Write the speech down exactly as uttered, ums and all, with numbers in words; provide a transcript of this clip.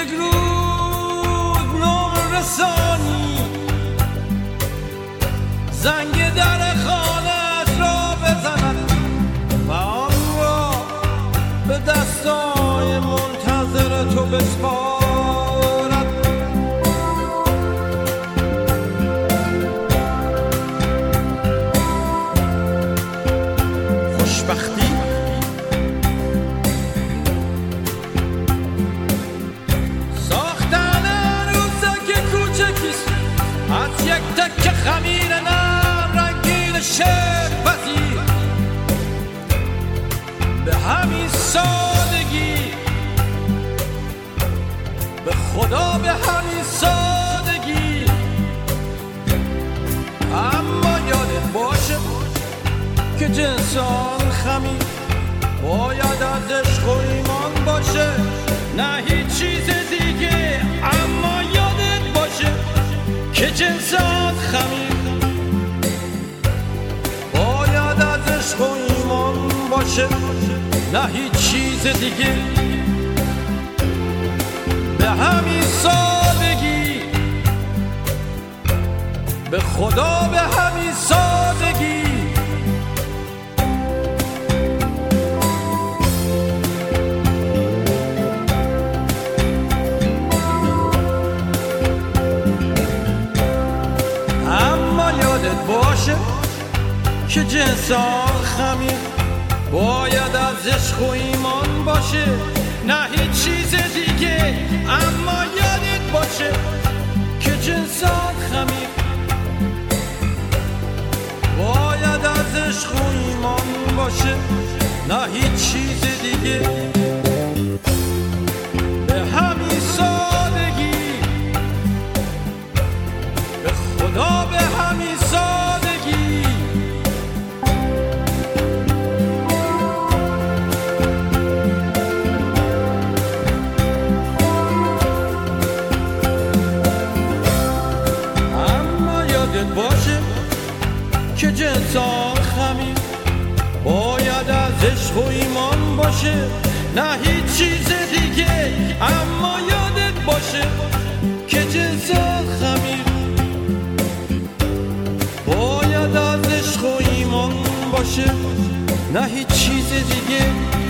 یک روز نور رسانی زنگ در خانه‌اش را بزند و آن را به دستای منتظر تو بسپارد. خوشبختی ساختن عروسک کوچکیست از یک تکه خمیر نرم رنگین شکرپزی، به همین سادگی، به خدا به همین سادگی. اما یادت باشه که جنس آن خمیر باید از عشق و ایمان باشه، نه هیچ چیز دیگه. اما یادت باشه که جنس آن خمیر باید از عشق و ایمان باشه، نه هیچ چیز دیگه. به همین سادگی، به خدا به همین سادگی. اما یادت باشه که جنس آن خمیر باید از عشق و ایمان باشه، نه هیچ چیز دیگه. اما یادت باشه که جنس آن خمیر باید از عشق و ایمان باشه، نه هیچ چیز دیگه. به همین سادگی، به خدا به همین سادگی. اما یادت باشه که جنس آن خمیر باید از عشق و ایمان باشه، نه هیچ چیز دیگه. اما یادت باشه که جنس آن خمیر باید از عشق و ایمان باشه، نه هیچ چیز دیگه.